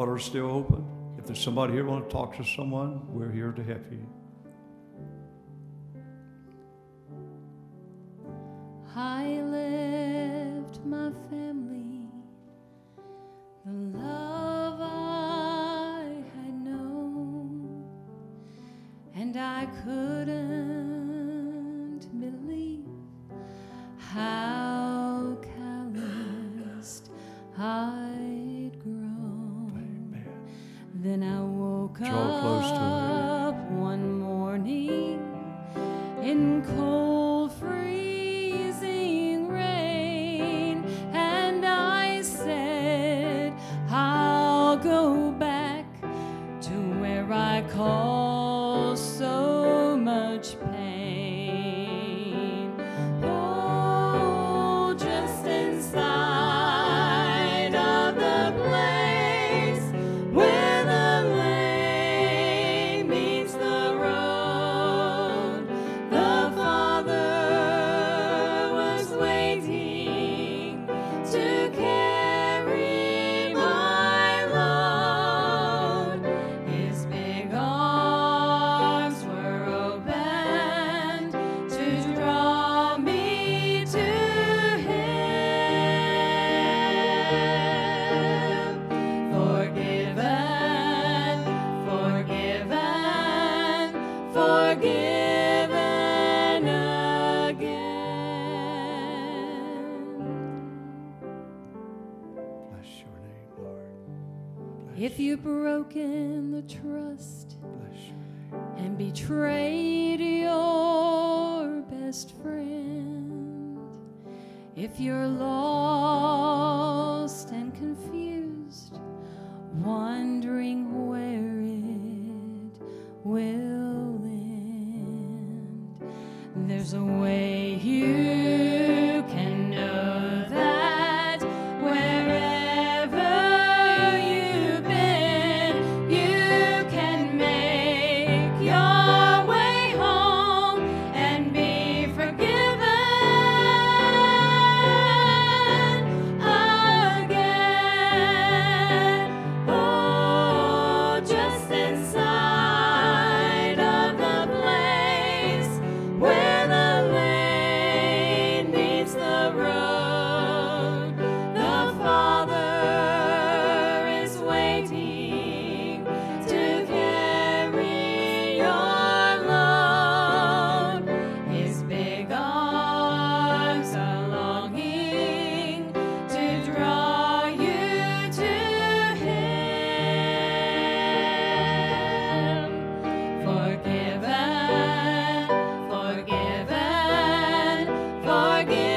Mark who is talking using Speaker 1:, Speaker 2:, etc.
Speaker 1: door's still open. If there's somebody here who wants to talk to someone, we're here to help you.
Speaker 2: I left my family, the love I had known, and I couldn't believe how calloused I'd grown.
Speaker 1: Amen.
Speaker 2: Then I woke
Speaker 1: Draw close to
Speaker 2: up one morning in cold freezing rain, and I said, I'll go back to where I caused so much pain. Oh, just inside of the place where the lane meets the road, the Father was waiting to carry my load. His big arms were opened to draw me to Him. Forgiven, forgiven, forgiven again.
Speaker 1: Bless your name, Lord. Bless
Speaker 2: If you've broken the trust
Speaker 1: Bless your name.
Speaker 2: and betrayed your best friend, if you're lost and confused, wondering where it will end, there's a way you can know that wherever you've been, you can make your way home and be forgiven again. Oh, just inside of the place where the lane meets the road, the Father is waiting to carry your load. His big arms are longing to draw you to Him. Forgiven, forgiven, forgiven